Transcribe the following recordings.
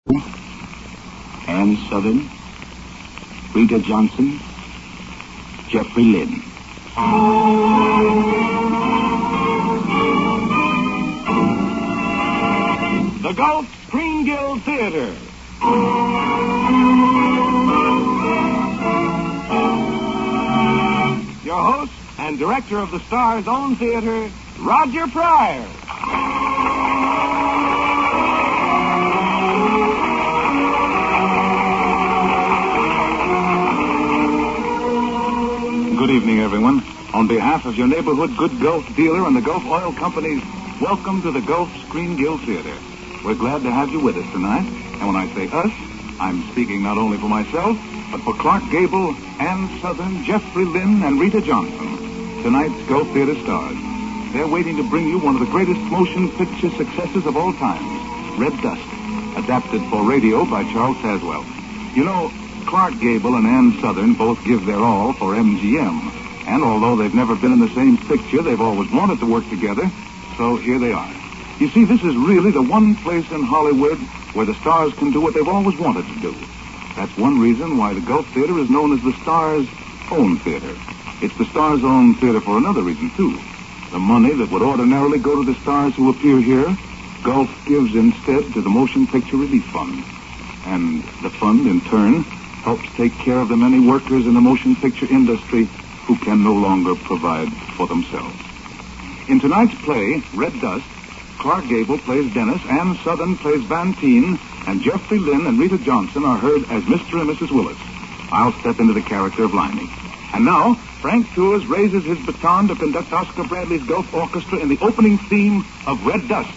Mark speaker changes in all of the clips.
Speaker 1: Ann Southern, Rita Johnson, Jeffrey Lynn. The Gulf Screen Guild Theater. Your host and director of the Star's own theater, Roger Pryor. Good evening, everyone. On behalf of your neighborhood Good Gulf dealer and the Gulf Oil Companies, welcome to the Gulf Screen Guild Theater. We're glad to have you with us tonight. And when I say us, I'm speaking not only for myself, but for Clark Gable, Ann Southern, Jeffrey Lynn, and Rita Johnson. Tonight's Gulf Theater stars. They're waiting to bring you one of the greatest motion picture successes of all time, Red Dust, adapted for radio by Charles Tazewell. You know, Clark Gable and Ann Southern both give their all for MGM. And although they've never been in the same picture, they've always wanted to work together. So here they are. You see, this is really the one place in Hollywood where the stars can do what they've always wanted to do. That's one reason why the Gulf Theater is known as the Star's own theater. It's the Star's own theater for another reason, too. The money that would ordinarily go to the stars who appear here, Gulf gives instead to the Motion Picture Relief Fund. And the fund, in turn, helps take care of the many workers in the motion picture industry who can no longer provide for themselves. In tonight's play, Red Dust, Clark Gable plays Dennis, Ann Southern plays Vantine, and Jeffrey Lynn and Rita Johnson are heard as Mr. and Mrs. Willis. I'll step into the character of Limey. And now, Frank Tours raises his baton to conduct Oscar Bradley's Gulf Orchestra in the opening theme of Red Dust.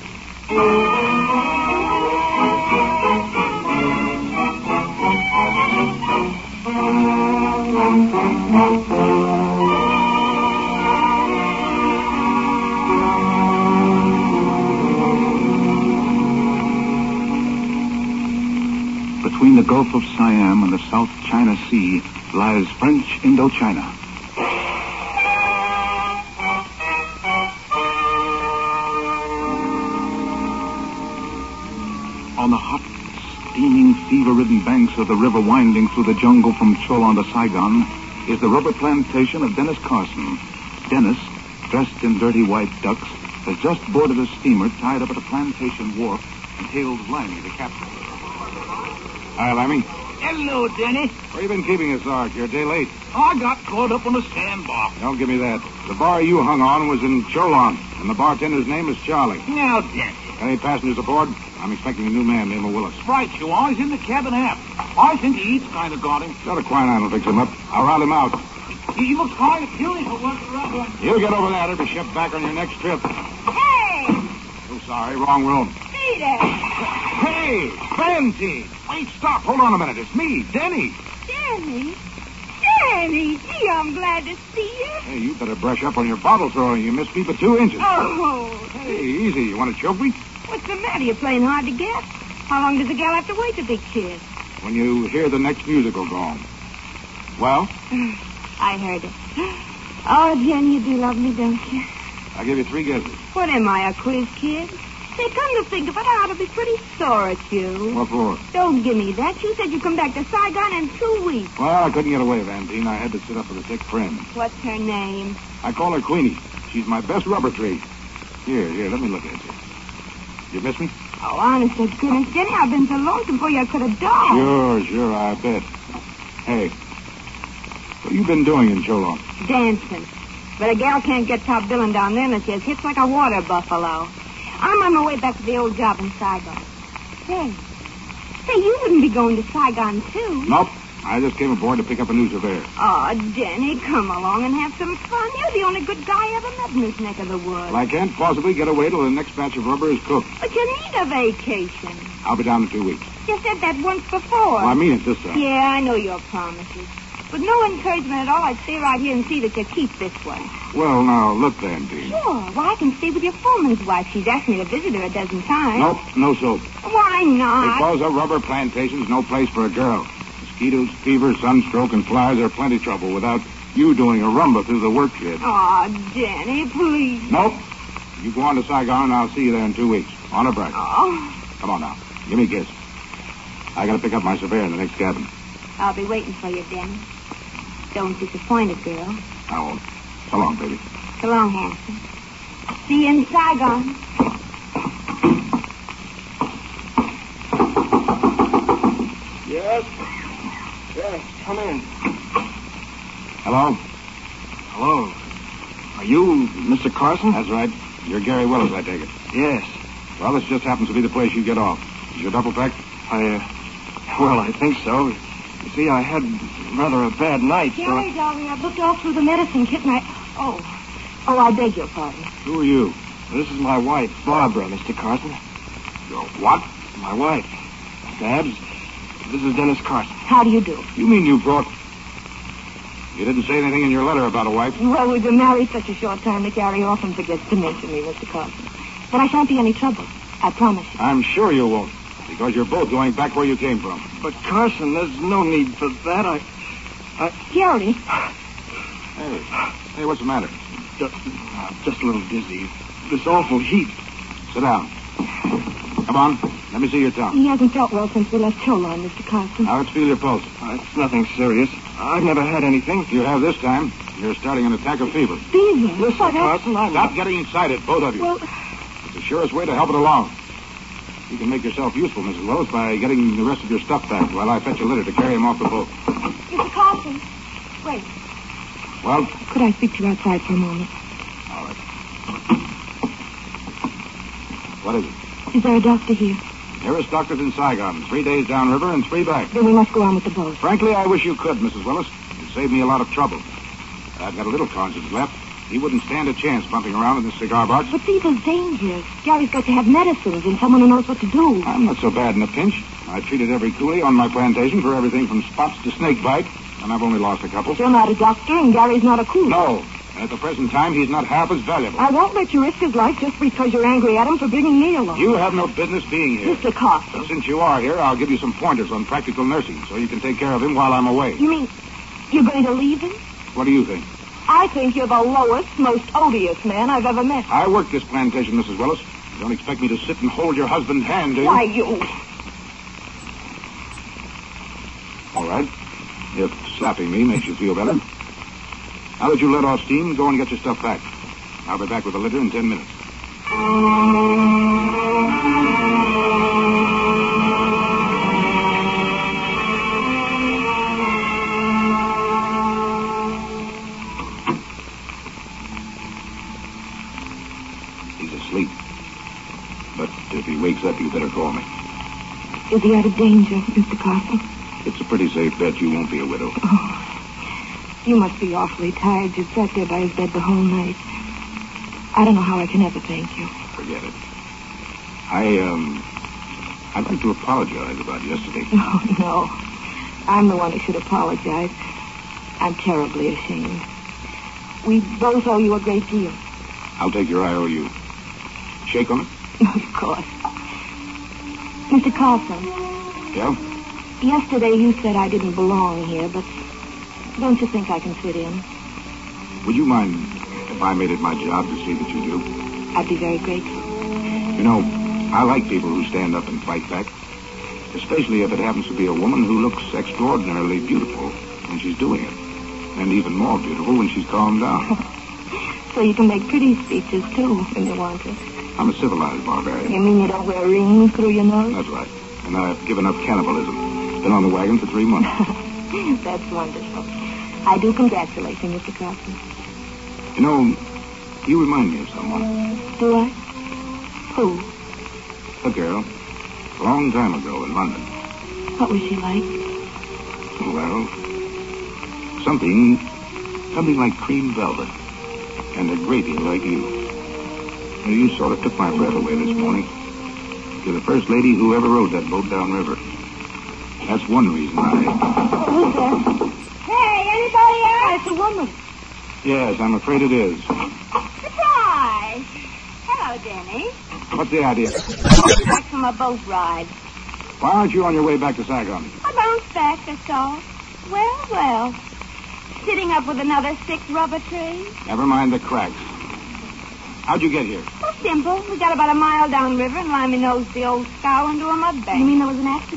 Speaker 1: Between the Gulf of Siam and the South China Sea lies French Indochina. On the hot, steaming, fever-ridden banks of the river winding through the jungle from Cholon to Saigon is the rubber plantation of Dennis Carson. Dennis, dressed in dirty white ducks, has just boarded a steamer tied up at a plantation wharf and hailed Limey, the captain. Hi, Limey.
Speaker 2: Hello, Denny.
Speaker 1: Where you been keeping us, Sarge? You're a day late.
Speaker 2: I got caught up on a sandbar.
Speaker 1: Don't give me that. The bar you hung on was in Cholon, and the bartender's name is Charlie.
Speaker 2: Now, Denny.
Speaker 1: Any passengers aboard? I'm expecting a new man named Willis.
Speaker 2: Right, you are. He's in the cabin aft. I think he eats kind of got him.
Speaker 1: Got a quinine will fix him up. I'll round him out.
Speaker 2: He looks kind of curious for what's around him.
Speaker 1: You get over there. It'll be shipped back on your next trip.
Speaker 3: Hey!
Speaker 1: Oh, sorry. Wrong room.
Speaker 3: Peter!
Speaker 1: Hey, Vantine! Wait, stop. Hold on a minute. It's me, Denny.
Speaker 3: Danny? Danny! Gee, I'm glad to see you.
Speaker 1: Hey, you better brush up on your bottle throwing. You missed me by 2 inches.
Speaker 3: Oh.
Speaker 1: Hey, easy. You want to choke me?
Speaker 3: What's the matter? You're playing hard to get. How long does a gal have to wait to be kissed?
Speaker 1: When you hear the next musical go on. Well?
Speaker 3: I heard it. Oh, Jen, you do love me, don't you?
Speaker 1: I'll give you 3 guesses.
Speaker 3: What am I, a quiz kid? Say, come to think of it, I ought to be pretty sore at you.
Speaker 1: What for?
Speaker 3: Don't give me that. You said you'd come back to Saigon in 2 weeks.
Speaker 1: Well, I couldn't get away, Vantine. I had to sit up with a sick friend.
Speaker 3: What's her name?
Speaker 1: I call her Queenie. She's my best rubber tree. Here, let me look at you. You miss me?
Speaker 3: Oh, honest to goodness, Jenny, I've been so lonesome for you I could have died.
Speaker 1: Sure, I bet. Hey, what you been doing in Cholon?
Speaker 3: Dancing. But a gal can't get top billing down there unless she has hips like a water buffalo. I'm on my way back to the old job in Saigon. Say, you wouldn't be going to Saigon, too.
Speaker 1: Nope. I just came aboard to pick up a new surveyor.
Speaker 3: Oh, Denny, come along and have some fun. You're the only good guy I ever met in this neck of the woods.
Speaker 1: Well, I can't possibly get away till the next batch of rubber is cooked.
Speaker 3: But you need a vacation.
Speaker 1: I'll be down in 2 weeks.
Speaker 3: You said that once before.
Speaker 1: Well, I mean it this time.
Speaker 3: Yeah, I know your promises. With no encouragement at all, I'd stay right here and see that you keep this one.
Speaker 1: Well, now, look, Vantine.
Speaker 3: Sure. Why, I can stay with your foreman's wife. She's asked me to visit her a dozen times.
Speaker 1: Nope, no soap.
Speaker 3: Why not?
Speaker 1: Because a rubber plantation's no place for a girl. Mosquitoes, fever, sunstroke, and flies are plenty trouble without you doing a rumba through the work shed.
Speaker 3: Oh, Danny, please.
Speaker 1: Nope. You go on to Saigon, and I'll see you there in 2 weeks. On a break.
Speaker 3: Oh.
Speaker 1: Come on now. Give me a kiss. I got to pick up my surveyor in the next cabin.
Speaker 3: I'll be waiting for you, Denny. Don't disappoint a girl.
Speaker 1: I won't. So long, baby.
Speaker 3: So long, Hanson. See you in Saigon.
Speaker 2: Yes? Yes, come in.
Speaker 1: Hello?
Speaker 2: Hello. Are you Mr. Carson?
Speaker 1: That's right. You're Gary Willis, I take it.
Speaker 2: Yes.
Speaker 1: Well, this just happens to be the place you get off. Is your duffel packed?
Speaker 2: I think so. You see, I had rather a bad night, so...
Speaker 3: Gary, darling, I've looked all through the medicine kit and Oh, I beg your pardon.
Speaker 1: Who are you?
Speaker 2: This is my wife, Barbara, Mr. Carson.
Speaker 1: Your what?
Speaker 2: My wife. Babs, this is Dennis Carson.
Speaker 3: How do you do?
Speaker 1: You mean you brought... You didn't say anything in your letter about a wife?
Speaker 3: Well, we've been married such a short time that Gary often forgets to mention me, Mr. Carson. But I shan't be any trouble. I promise you.
Speaker 1: I'm sure you won't, because you're both going back where you came from.
Speaker 2: But, Carson, there's no need for that.
Speaker 3: Gary.
Speaker 1: Hey, what's the matter?
Speaker 2: Just a little dizzy. This awful heat.
Speaker 1: Sit down. Come on, let me see your tongue.
Speaker 3: He hasn't felt well since we left Choline, Mr. Carson.
Speaker 1: Now, let's feel your pulse.
Speaker 2: It's nothing serious. I've never had anything.
Speaker 1: You have this time. You're starting an attack of fever.
Speaker 3: Fever?
Speaker 2: Listen, Carson,
Speaker 1: Stop getting excited, both of you.
Speaker 3: Well...
Speaker 1: It's the surest way to help it along. You can make yourself useful, Mrs. Willis, by getting the rest of your stuff back while I fetch a litter to carry him off the boat.
Speaker 3: Mr. Carson, wait.
Speaker 1: Well?
Speaker 3: Could I speak to you outside for a moment?
Speaker 1: All right. What is it?
Speaker 3: Is there a doctor here?
Speaker 1: Nearest doctor's in Saigon. 3 days downriver and 3 back.
Speaker 3: Then we must go on with the boat.
Speaker 1: Frankly, I wish you could, Mrs. Willis. It'd save me a lot of trouble. I've got a little conscience left. He wouldn't stand a chance bumping around in this cigar box.
Speaker 3: But fever's dangerous. Gary's got to have medicines and someone who knows what to do.
Speaker 1: I'm not so bad in a pinch. I've treated every coolie on my plantation for everything from spots to snake bite, and I've only lost a couple.
Speaker 3: You're not a doctor, and Gary's not a coolie.
Speaker 1: No. And at the present time, he's not half as valuable.
Speaker 3: I won't let you risk his life just because you're angry at him for bringing me along.
Speaker 1: You have no business being here.
Speaker 3: Mr. Carson.
Speaker 1: But since you are here, I'll give you some pointers on practical nursing so you can take care of him while I'm away.
Speaker 3: You mean you're going to leave him?
Speaker 1: What do you think?
Speaker 3: I think you're the lowest, most odious man I've ever met.
Speaker 1: I work this plantation, Mrs. Willis. You don't expect me to sit and hold your husband's hand, do you?
Speaker 3: Why, you...
Speaker 1: All right. If slapping me makes you feel better. Now that you let off steam, go and get your stuff back. I'll be back with the litter in 10 minutes. He's asleep. But if he wakes up, you better call me.
Speaker 3: Is he out of danger, Mr. Carson?
Speaker 1: It's a pretty safe bet you won't be a widow.
Speaker 3: Oh. You must be awfully tired. You sat there by his bed the whole night. I don't know how I can ever thank you.
Speaker 1: Forget it. I'd like to apologize about yesterday.
Speaker 3: Oh, no. I'm the one who should apologize. I'm terribly ashamed. We both owe you a great deal.
Speaker 1: I'll take your IOU. Shake on it?
Speaker 3: Of course. Mr. Carson.
Speaker 1: Yeah?
Speaker 3: Yesterday you said I didn't belong here, but don't you think I can fit in?
Speaker 1: Would you mind if I made it my job to see that you do?
Speaker 3: I'd be very grateful.
Speaker 1: You know, I like people who stand up and fight back. Especially if it happens to be a woman who looks extraordinarily beautiful when she's doing it. And even more beautiful when she's calmed down.
Speaker 3: So you can make pretty speeches, too, when you want to.
Speaker 1: I'm a civilized barbarian.
Speaker 3: You mean you don't wear rings through your nose?
Speaker 1: That's right. And I've given up cannibalism. Been on the wagon for 3 months.
Speaker 3: That's wonderful. I do congratulate you, Mr. Carson.
Speaker 1: You know, you remind me of someone.
Speaker 3: Do I? Who?
Speaker 1: A girl. A long time ago in London.
Speaker 3: What was she like?
Speaker 1: Well, something like cream velvet. And a great deal like you. You sort of took my breath away this morning. You're the first lady who ever rode that boat downriver. That's one reason
Speaker 3: Who's there? Hey, anybody else? It's a woman.
Speaker 1: Yes, I'm afraid it is.
Speaker 3: Surprise! Hello, Denny.
Speaker 1: What's the idea?
Speaker 3: Back from a boat ride.
Speaker 1: Why aren't you on your way back to Saigon?
Speaker 3: I bounced back, that's all. Well. Sitting up with another sick rubber tree.
Speaker 1: Never mind the cracks. How'd you get here?
Speaker 3: Well, simple. We got about a mile downriver and Limey nosed the old scow into a mud bank. You mean there was an accident?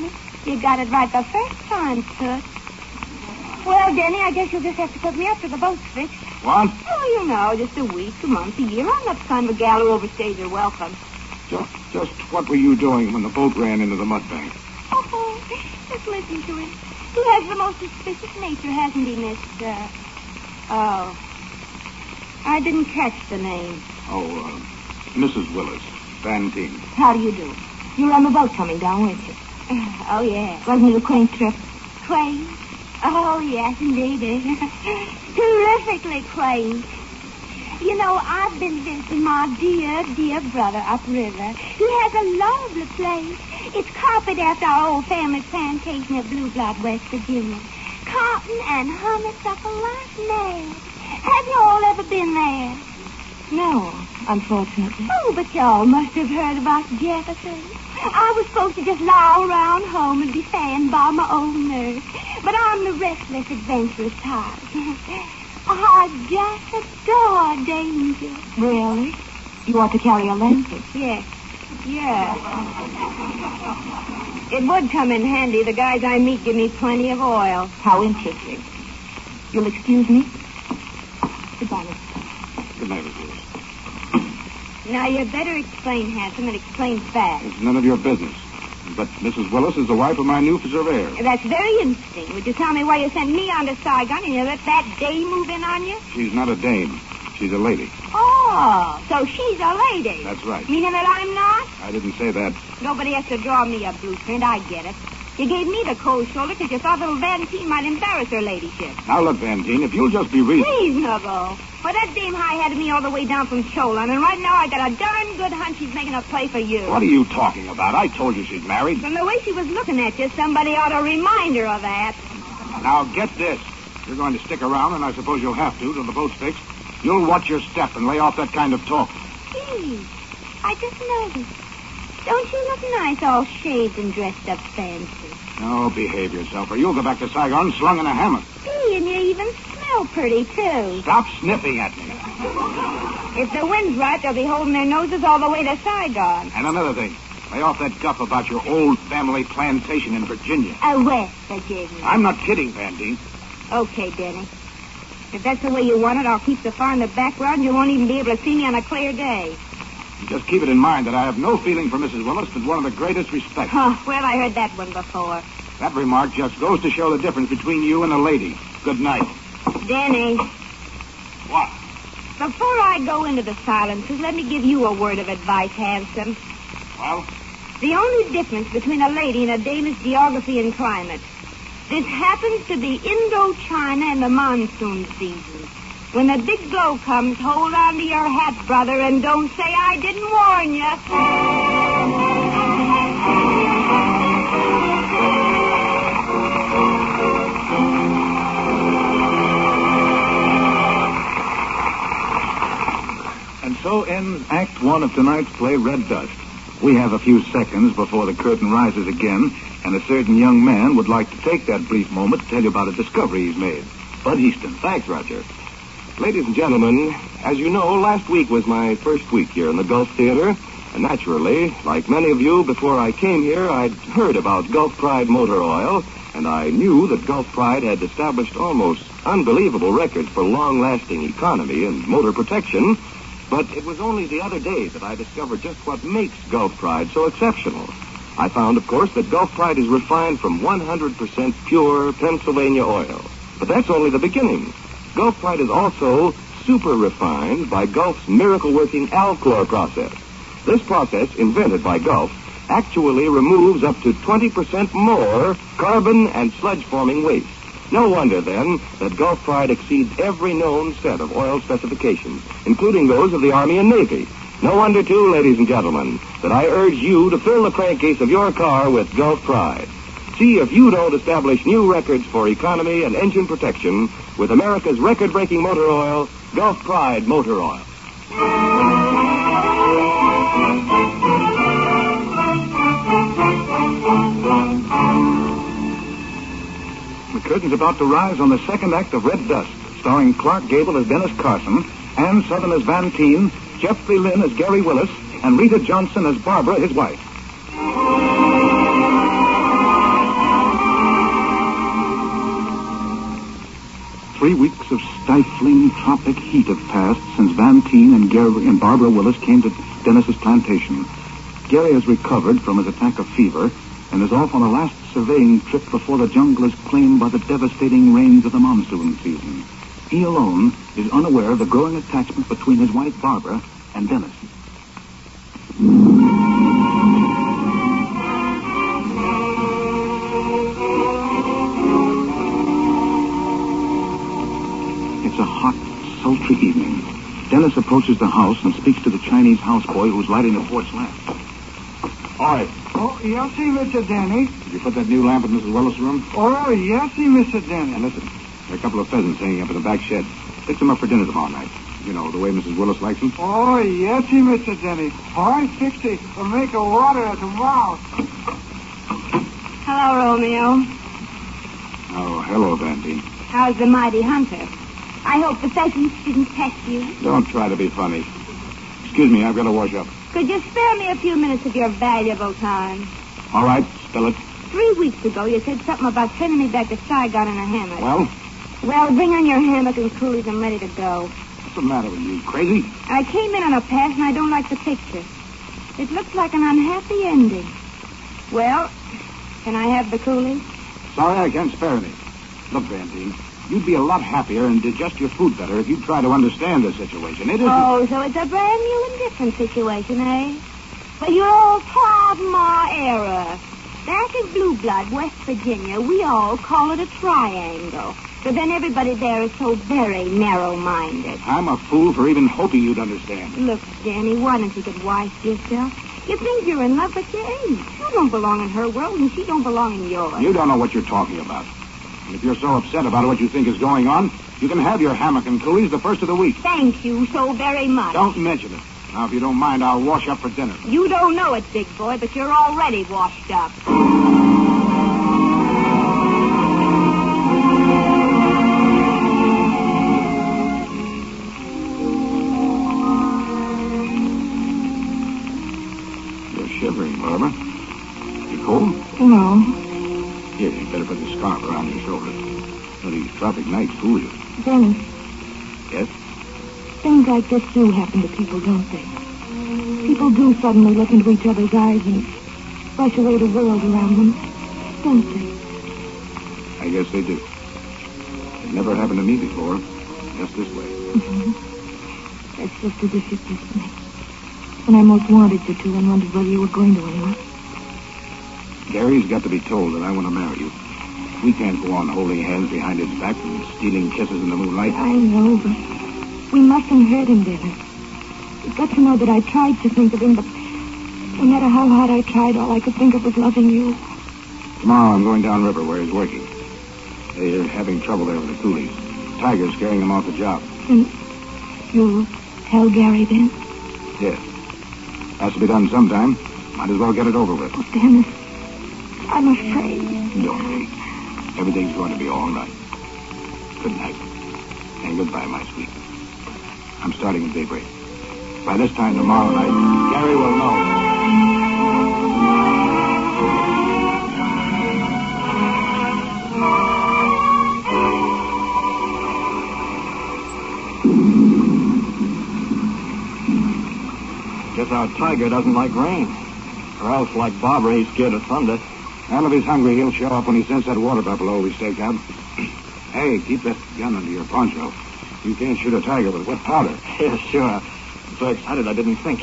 Speaker 3: You got it right the first time, Toots. Well, Denny, I guess you'll just have to put me up to the boat's fixed.
Speaker 1: What?
Speaker 3: Oh, you know, just a week, a month, a year. I'm not the kind of a gal who overstays her welcome.
Speaker 1: Just what were you doing when the boat ran into the mud bank?
Speaker 3: Oh, just listen to him. He has the most suspicious nature, hasn't he, Miss, Oh. I didn't catch the name.
Speaker 1: Oh, Mrs. Willis, Vantine.
Speaker 3: How do you do? You were on the boat coming down, weren't you? Oh, yeah. Wasn't it a quaint trip? Quaint? Oh, yes, indeed. Terrifically quaint. You know, I've been visiting my dear brother upriver. He has a lovely place. It's copied after our old family plantation at Blue Blood, West Virginia. Cotton and honeysuckle like mad. Have you all ever been there? No, unfortunately. Oh, but y'all must have heard about Jefferson. I was supposed to just lie around home and be fanned by my own nurse. But I'm the restless, adventurous type. I just adore danger. Really? You ought to carry a lantern. Yes. Yeah. It would come in handy. The guys I meet give me plenty of oil. How interesting. You'll excuse me? Goodbye, Mr.
Speaker 1: Good night, Mrs. Willis.
Speaker 3: Now, you better explain, handsome, and explain fast.
Speaker 1: It's none of your business. But Mrs. Willis is the wife of my new surveyor.
Speaker 3: That's very interesting. Would you tell me why you sent me on to Saigon and you let that dame move in on you?
Speaker 1: She's not a dame. She's a lady.
Speaker 3: Oh, so she's a lady.
Speaker 1: That's right.
Speaker 3: Meaning that I'm not?
Speaker 1: I didn't say that.
Speaker 3: Nobody has to draw me a blueprint. I get it. You gave me the cold shoulder because you thought little Vantine might embarrass her ladyship.
Speaker 1: Now, look, Vantine, if you'll just be reasonable.
Speaker 3: Reasonable? Well, that dame high-headed me all the way down from Cholon, and right now I got a darn good hunch she's making a play for you.
Speaker 1: What are you talking about? I told you she's married.
Speaker 3: From the way she was looking at you, somebody ought to remind her of that.
Speaker 1: Now, get this. You're going to stick around, and I suppose you'll have to till the boat's fixed. You'll watch your step and lay off that kind of talk.
Speaker 3: Gee, I just noticed. Don't you look nice all shaved and dressed up fancy?
Speaker 1: Oh, behave yourself, or you'll go back to Saigon slung in a hammock.
Speaker 3: Gee, and you even smell pretty, too.
Speaker 1: Stop sniffing at me.
Speaker 3: If the wind's right, they'll be holding their noses all the way to Saigon.
Speaker 1: And another thing. Lay off that guff about your old family plantation in Virginia.
Speaker 3: West Virginia.
Speaker 1: I'm not kidding, Vantine.
Speaker 3: Okay, Denny. If that's the way you want it, I'll keep the far in the background. You won't even be able to see me on a clear day.
Speaker 1: Just keep it in mind that I have no feeling for Mrs. Willis, but one of the greatest respect.
Speaker 3: Oh, well, I heard that one before.
Speaker 1: That remark just goes to show the difference between you and a lady. Good night.
Speaker 3: Denny.
Speaker 1: What?
Speaker 3: Before I go into the silences, let me give you a word of advice, handsome.
Speaker 1: Well?
Speaker 3: The only difference between a lady and a dame is geography and climate. This happens to be Indochina in the monsoon season. When the big blow comes, hold on to your hat, brother, and don't say I didn't warn you.
Speaker 1: And so ends Act 1 of tonight's play, Red Dust. We have a few seconds before the curtain rises again, and a certain young man would like to take that brief moment to tell you about a discovery he's made. Bud Easton.
Speaker 4: Thanks, Roger. Ladies and gentlemen, as you know, last week was my first week here in the Gulf Theater. And naturally, like many of you, before I came here, I'd heard about Gulf Pride Motor Oil, and I knew that Gulf Pride had established almost unbelievable records for long-lasting economy and motor protection. But it was only the other day that I discovered just what makes Gulf Pride so exceptional. I found, of course, that Gulf Pride is refined from 100% pure Pennsylvania oil. But that's only the beginning. Gulf Pride is also super refined by Gulf's miracle-working Alchlor process. This process, invented by Gulf, actually removes up to 20% more carbon and sludge-forming waste. No wonder, then, that Gulf Pride exceeds every known set of oil specifications, including those of the Army and Navy. No wonder, too, ladies and gentlemen, that I urge you to fill the crankcase of your car with Gulf Pride. See if you don't establish new records for economy and engine protection with America's record-breaking motor oil, Gulf Pride Motor Oil.
Speaker 1: The curtain's about to rise on the second act of Red Dust, starring Clark Gable as Dennis Carson, Ann Southern as Vantine, Jeffrey Lynn as Gary Willis, and Rita Johnson as Barbara, his wife. 3 weeks of stifling tropic heat have passed since Van Teen and Gary and Barbara Willis came to Dennis's plantation. Gary has recovered from his attack of fever and is off on a last surveying trip before the jungle is claimed by the devastating rains of the monsoon season. He alone is unaware of the growing attachment between his wife Barbara and Dennis. It's a hot, sultry evening. Dennis approaches the house and speaks to the Chinese houseboy who's lighting the porch lamp.
Speaker 2: All right.
Speaker 5: Oh, yes, Mr. Denny.
Speaker 1: Did you put that new lamp in Mrs. Willis' room?
Speaker 5: Oh, yes, Mr. Denny.
Speaker 1: And listen, there are a couple of pheasants hanging up in the back shed. Fix them up for dinner tomorrow night. You know, the way Mrs. Willis likes them.
Speaker 5: Oh, yes, Mr. Denny. I fix it. I'll make a water tomorrow.
Speaker 3: Hello, Romeo.
Speaker 1: Oh, hello, Van Teen.
Speaker 3: How's the mighty hunter? I hope the pheasants didn't pest you.
Speaker 1: Don't try to be funny. Excuse me, I've got to wash up.
Speaker 3: Could you spare me a few minutes of your valuable time?
Speaker 1: All right, spill it.
Speaker 3: 3 weeks ago, you said something about sending me back to Saigon in a hammock.
Speaker 1: Well,
Speaker 3: bring on your hammock and coolies. I'm ready to go.
Speaker 1: what's the matter with you? Crazy?
Speaker 3: I came in on a pass, and I don't like the picture. It looks like an unhappy ending. Well, can I have the coolies?
Speaker 1: Sorry, I can't spare any. Look, Van Teen, you'd be a lot happier and digest your food better if you'd try to understand the situation. It isn't...
Speaker 3: Oh, so it's a brand new and different situation, eh? But you're all Pardmar era. Back in Blue Blood, West Virginia, we all call it a triangle. But then everybody there is so very narrow-minded.
Speaker 1: I'm a fool for even hoping you'd understand.
Speaker 3: Look, Danny, why don't you get wise to yourself? You think you're in love, but you ain't. You don't belong in her world, and she don't belong in yours.
Speaker 1: You don't know what you're talking about. And if you're so upset about what you think is going on, you can have your hammock and coolies the first of the week.
Speaker 3: Thank you so very much.
Speaker 1: Don't mention it. Now, if you don't mind, I'll wash up for dinner.
Speaker 3: You don't know it, big boy, but you're already washed up.
Speaker 1: You're shivering, Barbara. You cold?
Speaker 3: No.
Speaker 1: Here, you'd better put the scarf around your shoulders. So these tropic nights fool you.
Speaker 3: Dennis,
Speaker 1: Yes?
Speaker 3: things like this do happen to people, don't they? People do suddenly look into each other's eyes and brush away the world around them, don't they?
Speaker 1: I guess they do. It never happened to me before. Just this way.
Speaker 3: Mm-hmm. That's just as if it did to me. When I most wanted you to and wondered whether you were going to or not.
Speaker 1: Gary's got to be told that I want to marry you. We can't go on holding hands behind his back and stealing kisses in the moonlight.
Speaker 3: I know, but we mustn't hurt him, Dennis. You've got to know that I tried to think of him, but no matter how hard I tried, all I could think of was loving you.
Speaker 1: Tomorrow I'm going downriver where he's working. They're having trouble there with the coolies. Tiger's carrying him off the job.
Speaker 3: And you'll tell Gary then?
Speaker 1: Yes. Has to be done sometime. Might as well get it over with.
Speaker 3: Oh, Dennis, I'm afraid.
Speaker 1: Don't worry. Everything's going to be all right. Good night. And goodbye, my sweet. I'm starting at daybreak. By this time tomorrow night, Gary will know.
Speaker 2: Guess our Tiger doesn't like rain. Or else, like Barbara, he's scared of thunder.
Speaker 1: Well, if he's hungry, he'll show up when he scents that water buffalo we staked out. Hey, keep that gun under your poncho. You can't shoot a tiger with wet powder.
Speaker 2: Yeah, sure. I'm so excited I didn't think.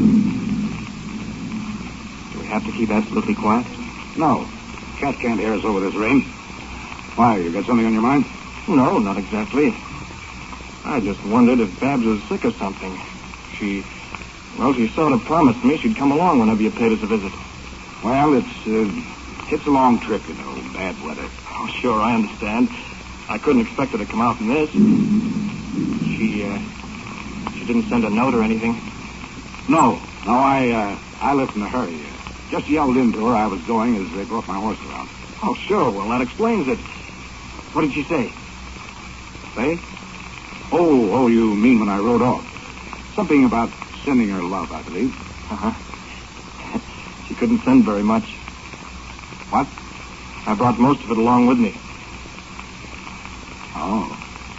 Speaker 2: Do we have to keep absolutely quiet?
Speaker 1: No. Cat can't hear us over this rain. Why, you got something on your mind?
Speaker 2: No, not exactly. I just wondered if Babs was sick or something. She sort of promised me she'd come along whenever you paid us a visit.
Speaker 1: Well, it's a long trip, you know, bad weather.
Speaker 2: Oh, sure, I understand. I couldn't expect her to come out in this. She didn't send a note or anything?
Speaker 1: No, I left in a hurry. Just yelled into her I was going as they brought my horse around.
Speaker 2: Oh, sure, well, that explains it. What did she say?
Speaker 1: Say? Oh, you mean when I rode off. Something about sending her love, I believe.
Speaker 2: Uh-huh. She couldn't send very much.
Speaker 1: What?
Speaker 2: I brought most of it along with me.
Speaker 1: Oh.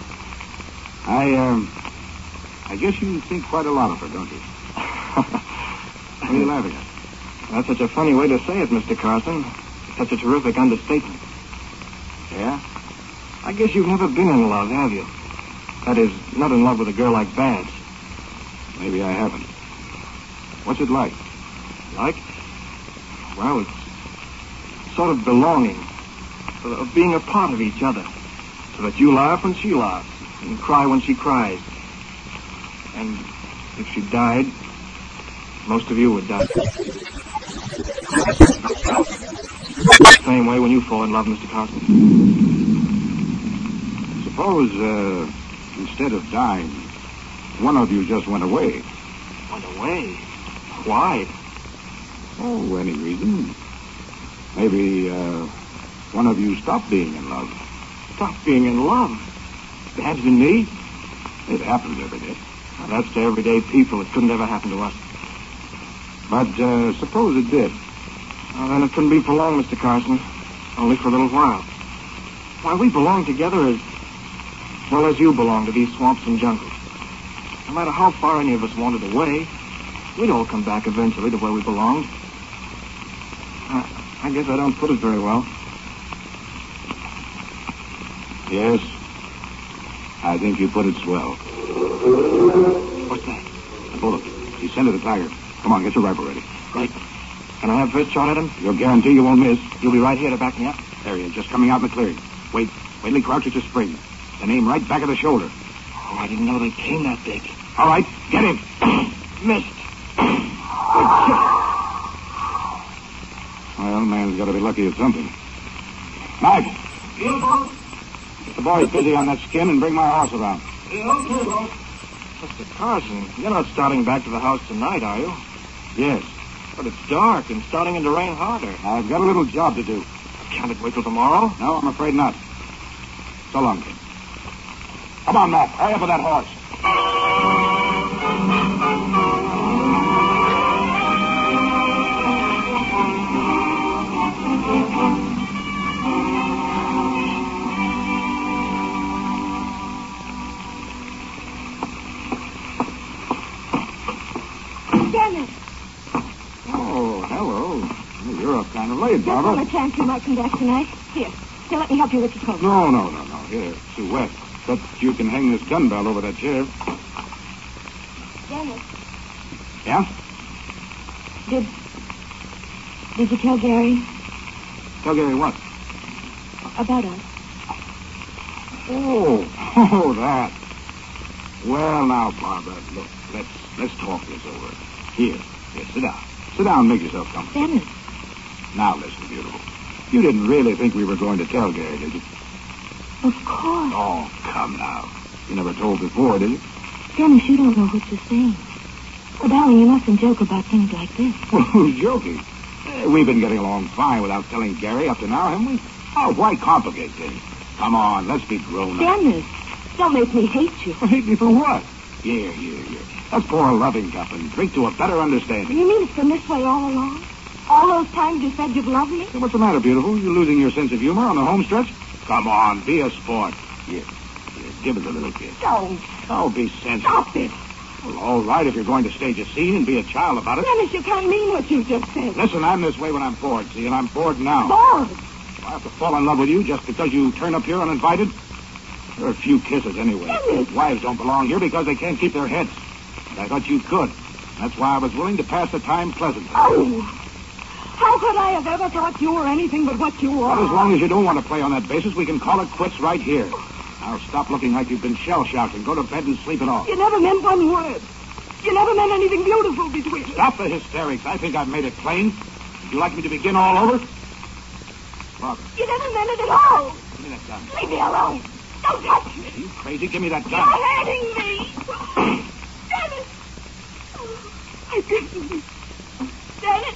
Speaker 1: I guess you think quite a lot of her, don't you? What are you laughing at?
Speaker 2: That's such a funny way to say it, Mr. Carson. Such a terrific understatement.
Speaker 1: Yeah?
Speaker 2: I guess you've never been in love, have you? That is, not in love with a girl like Babs.
Speaker 1: Maybe I haven't. What's it like?
Speaker 2: Like? Well, it's sort of belonging. Of being a part of each other. So that you laugh when she laughs. And cry when she cries. And if she died, most of you would die. Same way when you fall in love, Mr. Carson.
Speaker 1: Suppose, instead of dying, one of you just went away.
Speaker 2: Went away? Why?
Speaker 1: Oh, any reason. Maybe, one of you stopped being in love.
Speaker 2: Stopped being in love? Babs and me?
Speaker 1: It happens every day.
Speaker 2: Now, that's to everyday people. It couldn't ever happen to us.
Speaker 1: But, suppose it did.
Speaker 2: Well, then it couldn't be for long, Mr. Carson. Only for a little while. Why, we belong together as well as you belong to these swamps and jungles. No matter how far any of us wandered away, we'd all come back eventually to where we belonged. I guess I don't put it very well.
Speaker 1: Yes. I think you put it swell.
Speaker 2: What's that?
Speaker 1: A bullet. He sent it a tiger. Come on, get your rifle ready.
Speaker 2: Right. Can I have first shot at him?
Speaker 1: You'll guarantee you won't miss.
Speaker 2: You'll be right here to back me up.
Speaker 1: There he is, just coming out in the clearing. Wait till he crouches to spring. Then aim right back of the shoulder.
Speaker 2: Oh, I didn't know they came that big.
Speaker 1: All right, get him.
Speaker 2: Missed.
Speaker 1: Well, man's got to be lucky at something. Mike.
Speaker 5: Yeah, boss.
Speaker 1: Get the boys busy on that skin and bring my horse around.
Speaker 5: Yeah, okay, boss.
Speaker 2: Mr. Carson, you're not starting back to the house tonight, are you?
Speaker 1: Yes.
Speaker 2: But it's dark and starting to rain harder.
Speaker 1: I've got a little job to do.
Speaker 2: Can't it wait till tomorrow?
Speaker 1: No, I'm afraid not. So long, kid. Come on, Mac. Hurry up with that horse.
Speaker 3: Dennis,
Speaker 1: Oh, hello. You're up kind of late,
Speaker 3: just on
Speaker 1: Barbara.
Speaker 3: a chance you might come back tonight. Here, let me help you with your coat.
Speaker 1: No. Here, it's too wet. But you can hang this gun belt over that chair.
Speaker 3: Dennis,
Speaker 1: Yeah?
Speaker 3: did you tell Gary
Speaker 1: Tell Gary what?
Speaker 3: about us?
Speaker 1: Oh, that. Well, now, Barbara, look, let's talk this over. Here, sit down. Sit down and make yourself comfortable.
Speaker 3: Dennis,
Speaker 1: Now, listen, beautiful. You didn't really think we were going to tell Gary, did you?
Speaker 3: of course.
Speaker 1: Oh, come now. You never told before, did you?
Speaker 3: Dennis, you don't know what you're saying. Oh, darling, you mustn't joke about things like this.
Speaker 1: Well, who's joking? We've been getting along fine without telling Gary up to now, haven't we? Oh, why complicate things? Come on, let's be grown up.
Speaker 3: Dennis, don't make me hate you.
Speaker 1: Hate me for what? Here. Let's pour a loving cup and drink to a better understanding.
Speaker 3: You mean it's been this way all along? All those times you said you've loved me?
Speaker 1: Hey, what's the matter, beautiful? You losing your sense of humor on the home stretch? Come on, be a sport. Here, give it a little kiss.
Speaker 3: Don't.
Speaker 1: Oh, be sensitive.
Speaker 3: Stop it.
Speaker 1: Well, all right, if you're going to stage a scene and be a child about it.
Speaker 3: Dennis, you can't mean what you just said.
Speaker 1: Listen, I'm this way when I'm bored, see, and I'm bored now.
Speaker 3: Bored.
Speaker 1: I have to fall in love with you just because you turn up here uninvited? There are a few kisses anyway.
Speaker 3: Dennis.
Speaker 1: Wives don't belong here because they can't keep their heads. But I thought you could. That's why I was willing to pass the time pleasantly.
Speaker 3: Oh, how could I have ever thought you were anything but what you are?
Speaker 1: But as long as you don't want to play on that basis, we can call it quits right here. Now stop looking like you've been shell-shocked and go to bed and sleep it off.
Speaker 3: You never meant one word. You never meant anything beautiful between us.
Speaker 1: Stop the hysterics. I think I've made it plain. Would you like me to begin all over? Barbara,
Speaker 3: You never meant it at all.
Speaker 1: give me that gun.
Speaker 3: Leave me alone. Don't touch me.
Speaker 1: Are you crazy? Give me that
Speaker 3: You're
Speaker 1: gun.
Speaker 3: hurting me. Dennis. I couldn't be. Dennis.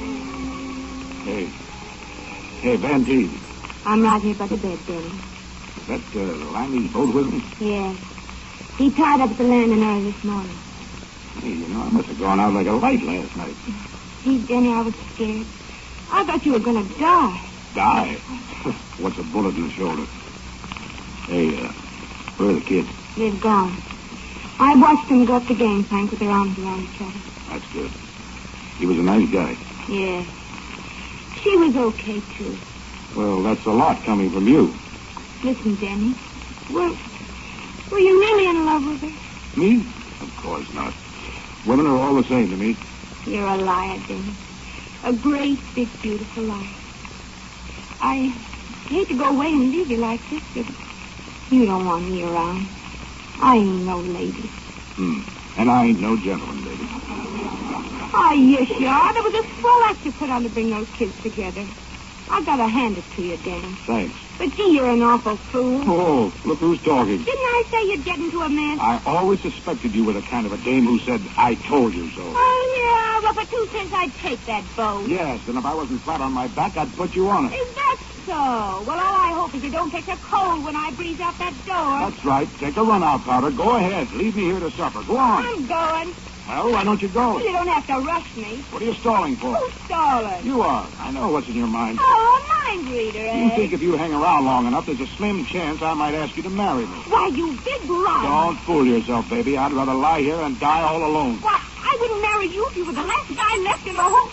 Speaker 1: Hey, Van Dee.
Speaker 3: I'm right here by the bed, Dennis.
Speaker 1: Is that Limey's boat with him?
Speaker 3: Yeah. He tied up at the landing early this morning.
Speaker 1: Hey, you know, I must have gone out like a light last night.
Speaker 3: Gee, Denny, I was scared. I thought you were going to die.
Speaker 1: Die? What's a bullet in the shoulder? Hey, where are the kids?
Speaker 3: They've gone. I watched them go up the gangplank with their arms around each other.
Speaker 1: That's good. He was a nice guy.
Speaker 3: Yeah. She was okay, too.
Speaker 1: Well, that's a lot coming from you.
Speaker 3: Listen, Denny. Were you really in love with her?
Speaker 1: Me? Of course not. Women are all the same to me.
Speaker 3: You're a liar, Denny. A great, big, beautiful liar. I hate to go away and leave you like this, but you don't want me around. I ain't no lady.
Speaker 1: And I ain't no gentleman, baby.
Speaker 3: Oh, yes, you are. There was a swell act you put on to bring those kids together. I gotta hand it to you, Denny.
Speaker 1: Thanks.
Speaker 3: But gee, you're an awful fool.
Speaker 1: Oh, look who's talking.
Speaker 3: Didn't I say you'd get into a mess?
Speaker 1: I always suspected you were the kind of a dame who said, I told you so.
Speaker 3: Oh, yeah. Well, for 2 cents, I'd take that boat.
Speaker 1: Yes, and if I wasn't flat on my back, I'd put you on it.
Speaker 3: Is that so? Well, all I hope is you don't catch a cold when I breeze out that door.
Speaker 1: That's right. Take a run out, Powder. Go ahead. Leave me here to supper. Go on.
Speaker 3: I'm going.
Speaker 1: Well, why don't you go?
Speaker 3: You don't have to rush me.
Speaker 1: What are you stalling for?
Speaker 3: Who's stalling?
Speaker 1: You are. I know what's in your mind.
Speaker 3: Oh, a mind reader, eh?
Speaker 1: You think if you hang around long enough, there's a slim chance I might ask you to marry me.
Speaker 3: Why, you big liar.
Speaker 1: Don't fool yourself, baby. I'd rather lie here and die all alone.
Speaker 3: Why, I wouldn't marry you if you were the last guy left in the whole...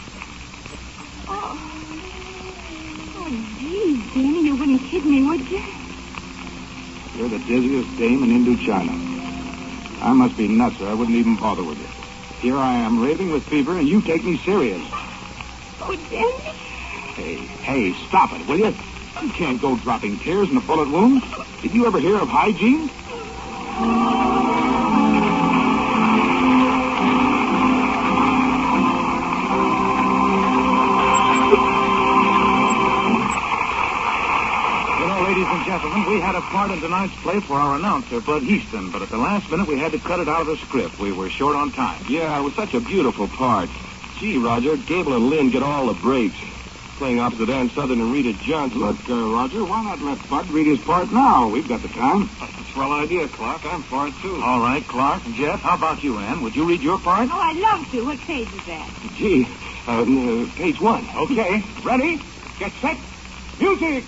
Speaker 3: Oh, gee, Danny, you wouldn't kid me, would you?
Speaker 1: You're the dizziest dame in Indochina. I must be nuts, or I wouldn't even bother with you. Here I am, raving with fever, and you take me serious.
Speaker 3: Oh, Danny.
Speaker 1: Hey, stop it, will you? You can't go dropping tears in a bullet wound. Did you ever hear of hygiene? Ladies and gentlemen, we had a part in tonight's play for our announcer, Bud Easton, but at the last minute we had to cut it out of the script. We were short on time.
Speaker 4: Yeah, it was such a beautiful part. Gee, Roger, Gable and Lynn get all the breaks. Playing opposite Ann Southern and Rita Johnson.
Speaker 1: Look, Roger, why not let Bud read his part now? We've got the time.
Speaker 2: That's a swell idea, Clark. I'm for it, too.
Speaker 1: All right, Clark. Jeff, how about you, Ann? Would you read your part?
Speaker 3: Oh, I'd love to. What page is that?
Speaker 4: Gee, page 1.
Speaker 1: Okay. Ready? Get set. Music!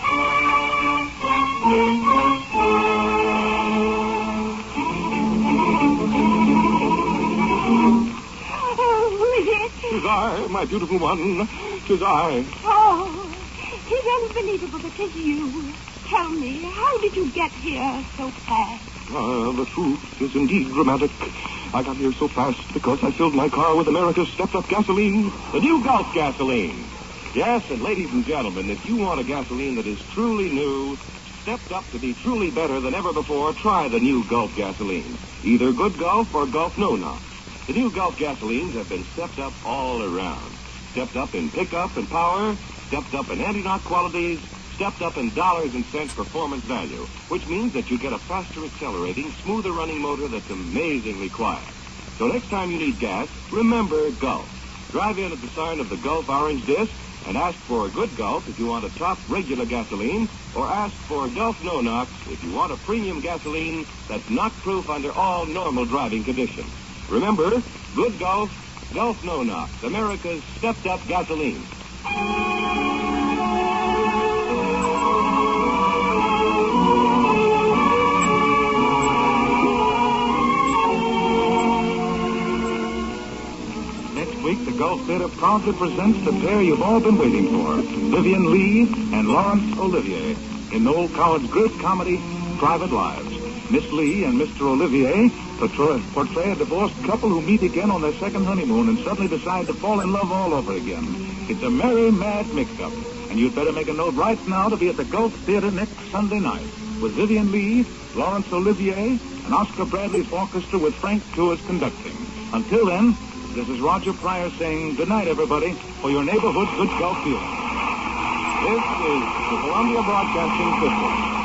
Speaker 4: Tis I, my beautiful one. Tis I.
Speaker 3: Oh, it's unbelievable because you. Tell me, how did you get here so fast?
Speaker 4: The truth is indeed dramatic. I got here so fast because I filled my car with America's stepped-up gasoline, the new Gulf gasoline. Yes, and ladies and gentlemen, if you want a gasoline that is truly new, stepped up to be truly better than ever before, try the new Gulf gasoline. Either Good Gulf or Gulf No-Knock. The new Gulf gasolines have been stepped up all around. Stepped up in pickup and power, stepped up in anti-knock qualities, stepped up in dollars and cents performance value, which means that you get a faster accelerating, smoother running motor that's amazingly quiet. So next time you need gas, remember Gulf. Drive in at the sign of the Gulf orange disc and ask for a Good Gulf if you want a top regular gasoline, or ask for Gulf No-Knock if you want a premium gasoline that's knock-proof under all normal driving conditions. Remember, Good Gulf, Gulf No-Knock, America's stepped-up gasoline.
Speaker 1: Next week, the Gulf Theater proudly presents the pair you've all been waiting for, Vivian Lee and Laurence Olivier, in Noel Coward's great comedy, Private Lives. Miss Lee and Mr. Olivier portray a divorced couple who meet again on their second honeymoon and suddenly decide to fall in love all over again. It's a merry, mad mix-up, and you'd better make a note right now to be at the Gulf Theater next Sunday night with Vivian Lee, Laurence Olivier, and Oscar Bradley's orchestra with Frank Tours conducting. Until then, this is Roger Pryor saying good night, everybody, for your neighborhood Good Gulf Theater. This is the Columbia Broadcasting System.